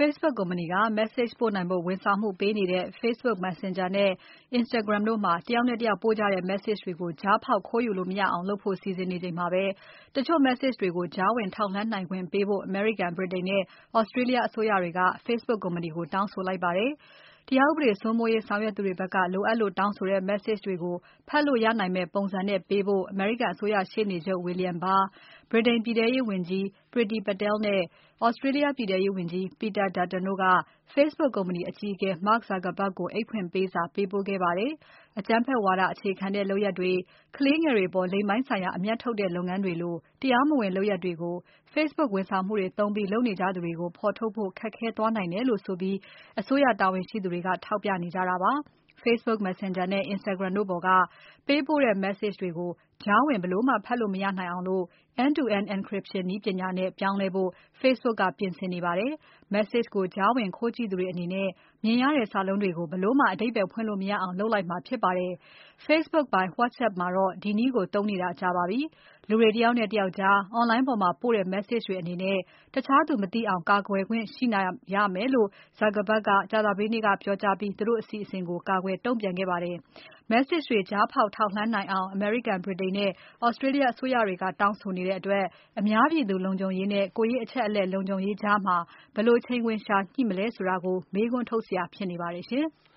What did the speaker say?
Facebook ကုမ္ပဏီက message ပို့နိုင်ဖို့ဝန်ဆောင်မှုပေးနေတဲ့ Facebook Messenger နဲ့ Instagram တို့မှာ တယောက်နဲ့တယောက်ပို့ကြတဲ့ message တွေကို ကြားဖောက်ခိုးယူလို့မရအောင်လုပ်ဖို့ စီစဉ်နေချိန်မှာပဲ တချို့ message တွေကို ကြားဝင်ထောက်လှမ်းနိုင်ခွင့်ပေးဖို့ အမေရိကန်၊ ဗြိတိန်နဲ့ Australia အစိုးရတွေက Facebook ကုမ္ပဏီကို တောင်းဆိုလိုက်ပါတယ်။ တရားဥပဒေစိုးမိုးရေးဆောင်ရွက်သူတွေဖက်က လိုအပ်လို့တောင်းဆိုတဲ့ message တွေကို ဖတ်လို့ရနိုင်မယ့်ပုံစံနဲ့ပေးဖို့ အမေရိကန်အစိုးရရှေ့နေချုပ် William Barr၊ ဗြိတိန်ပြည်ထဲရေးဝန်ကြီး Priti Patel နဲ့ Australia ပြည်ထဲရေးဝန်ကြီး Peter Dutton တို့က Facebook ကုမ္ပဏီအကြီးအကဲ Mark Zuckerberg ကိုအိတ်ဖွင့်ပေးစာပေးပို့ခဲ့ပါတယ်။ အကြမ်းဖက်ဝါဒအခြေခံတဲ့လုပ်ရပ်တွေ၊ ကလေးငယ်တွေအပေါ် လိင်ပိုင်းဆိုင်ရာအမြတ်ထုတ်တဲ့လုပ်ငန်းတွေလို တရားမဝင်လုပ်ရပ်တွေကို Facebook ဝန်ဆောင်မှုတွေသုံးပြီးလုပ်နေကြသူတွေကို ဖော်ထုတ်ဖို့ခက်ခဲသွားနိုင်တယ်လို့ဆိုပြီး အစိုးရတာဝန်ရှိသူတွေက ထောက်ပြနေကြတာပါ။ Facebook Messenger နဲ့ Instagram တို့ပေါ်က ပေးပို့တဲ့ message တွေကို ကြားဝင်ဘယ်လိုမှ ဖတ်လို့မရနိုင်အောင် End-to-end encryption နည်းပညာနဲ့ပြောင်းလဲဖို့ Facebook ကပြင်ဆင်နေပါတယ်။ message ကိုကြားဝင်ခိုးကြည့်သူတွေအနေနဲ့ မြင်ရတဲ့စာလုံးတွေကို ဘယ်လိုမှ အဓိပ္ပါယ်ဖွင့်လို့မရအောင်လုပ်လိုက်မှာဖြစ်ပါတယ်။ Facebook ပိုင် WhatsApp မှာတော့ ဒီနည်းကိုသုံးနေတာကြာပါပြီ။ လူတွေတယောက်နဲ့တယောက်ကြား Online ပေါ်မှာပို့တဲ့ message တွေအနေနဲ့ တခြားသူမသိအောင်ကာကွယ်ခွင့်ရှိရမယ်လို့ Zuckerberg ကကြာသပတေးနေ့ကပြောကြားပြီး သူတို့အစီအစဉ်ကို ကာကွယ်တုံ့ပြန်ခဲ့ပါတယ်။ message တွေကြားဖောက်ထောက်လှမ်းနိုင်အောင် အမေရိကန်၊ ဗြိတိန်နဲ့ Australia အစိုးရတွေက တောင်းဆိုနေတဲ့အတွက် အများပြည်သူလုံခြုံရေးနဲ့ ကိုယ်ရေးအချက်အလက်လုံခြုံရေးကြား ဘယ်လိုချိန်ခွင်လျှာညှိမလဲဆိုတာ မေးခွန်းထုတ်စရာဖြစ်နေပါတယ်ရှင်။